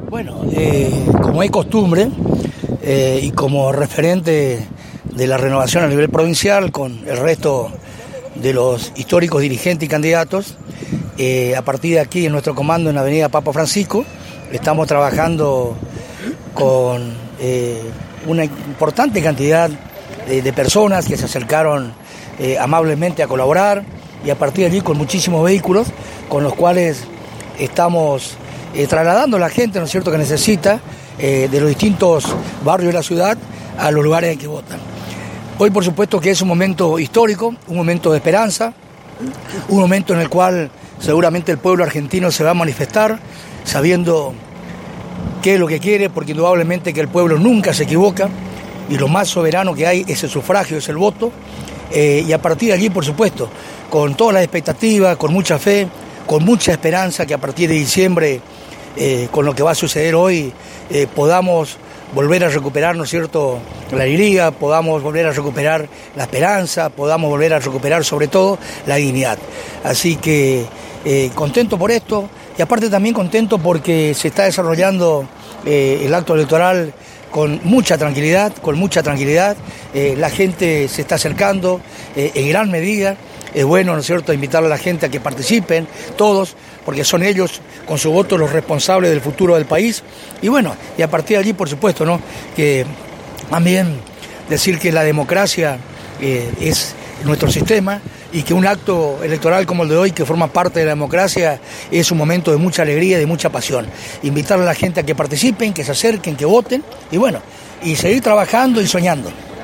Bueno, como es costumbre y como referente de la renovación a nivel provincial con el resto de los históricos dirigentes y candidatos, a partir de aquí en nuestro comando en la avenida Papa Francisco, estamos trabajando con una importante cantidad de personas que se acercaron amablemente a colaborar, y a partir de allí con muchísimos vehículos con los cuales estamos trasladando a la gente, ¿no es cierto?, que necesita de los distintos barrios de la ciudad a los lugares en que votan. Hoy, por supuesto, que es un momento histórico, un momento de esperanza, un momento en el cual seguramente el pueblo argentino se va a manifestar sabiendo qué es lo que quiere, porque indudablemente que el pueblo nunca se equivoca y lo más soberano que hay es el sufragio, es el voto, y a partir de allí, por supuesto, con todas las expectativas, con mucha fe, con mucha esperanza que a partir de diciembre, con lo que va a suceder hoy, podamos volver a recuperar, ¿no es cierto?, la alegría, podamos volver a recuperar la esperanza, podamos volver a recuperar sobre todo la dignidad. Así que contento por esto, y aparte también contento porque se está desarrollando el acto electoral con mucha tranquilidad, la gente se está acercando en gran medida. Es bueno, ¿no es cierto?, invitar a la gente a que participen, todos, porque son ellos, con su voto, los responsables del futuro del país. Y bueno, y a partir de allí, por supuesto, ¿no?, que también decir que la democracia es nuestro sistema y que un acto electoral como el de hoy, que forma parte de la democracia, es un momento de mucha alegría y de mucha pasión. Invitar a la gente a que participen, que se acerquen, que voten, y bueno, y seguir trabajando y soñando.